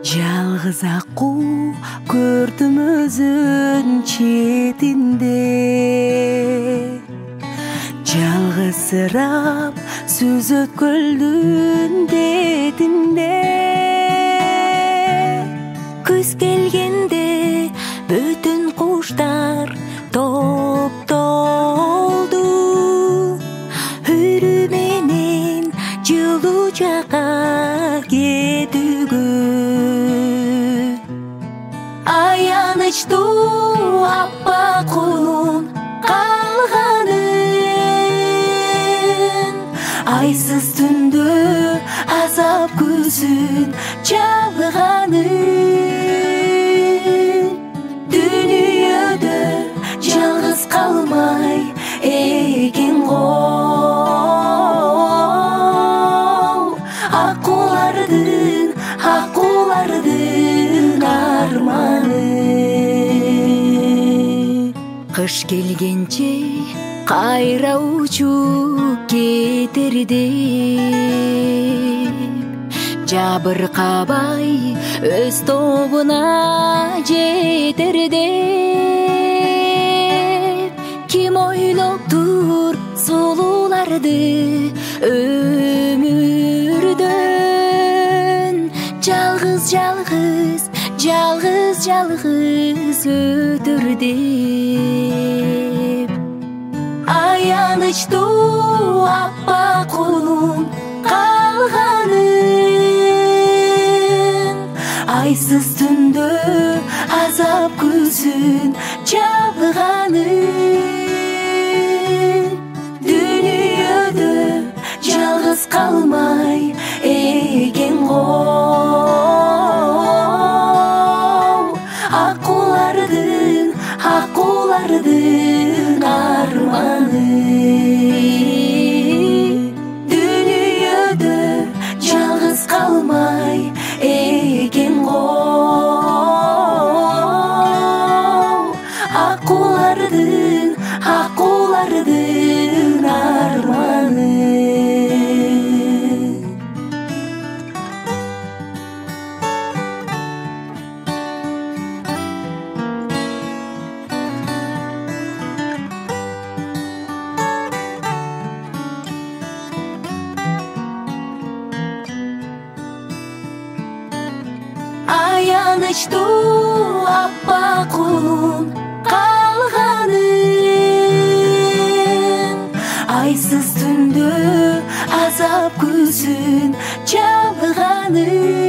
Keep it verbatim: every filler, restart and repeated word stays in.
Жалгыз аккуу көрдүм өзүн четинде, жалгызсырап сүзөт көлдүн бетинде. Күз келгенде бүтүн куштар топтолду, үрү менен жылуу жакка кетүүгө. Аянычтуу аппак кулун калганын, айсыз түндө азап күзүн чалганын, дүйнөдө жалгыз калмай экен го. Аккулардын аккулардын арманы. Кыш келгенче кайра учуп кетер деп, жабыркабай өз тобуна жетер деп, ким ойлоптур сулууларды өмүрдөн, жалгыз жалгыз жалгыз жалгыз өтөр деп. Аянычтуу аппак кулун калганын, айсыз түндө азап күзүн чалганын, дүйнөдө жалгыз калмай экен го. Аккулардын аккулардын арманы. Дүйнөдө жалгыз калмай экен го. Аккулардын аккулардын арманы. Аянычтуу аппак кулун калганын, айсыз түндө азап күзүн чалганын,